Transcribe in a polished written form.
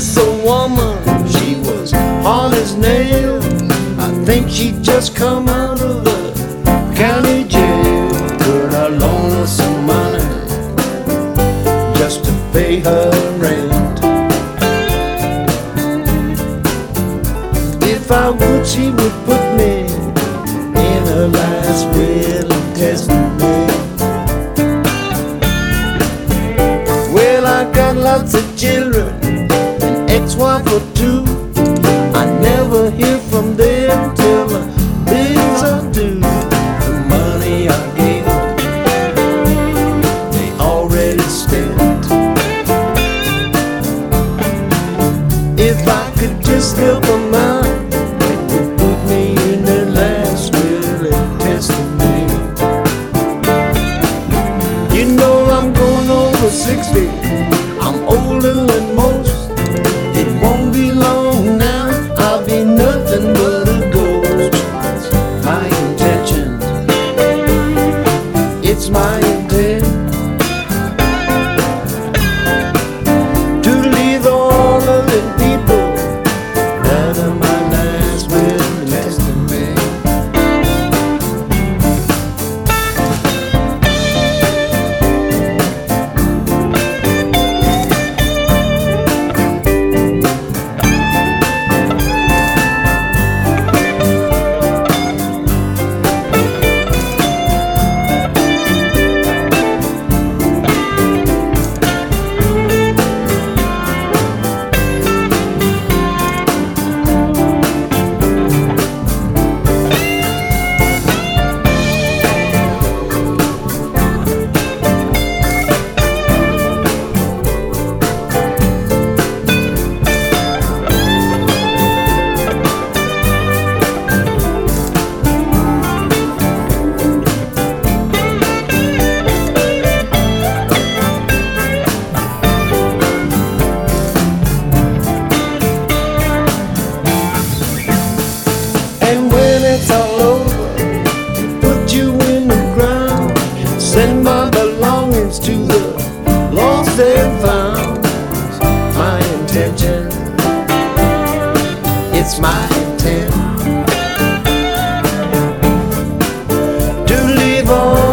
this old woman, she was hard as nails. I think she'd just come out of the county jail. Could I loan her some money just to pay her rent? If I would, she would put me in her last will and testament. Well, I got lots of children, an ex-wife or two. I never hear from them till the bills are due. The money I gave them, they already spent. If I could just help them out, they would put me in their last will and testament. You know I'm going over 60, I'm older than most. It won't be long now, I'll be nothing but a ghost. My intention, it's my intent to leave all of the people out of my last will and testament. And when it's all over, put you in the ground, send my belongings to the lost and found. My intention, it's my intent to leave all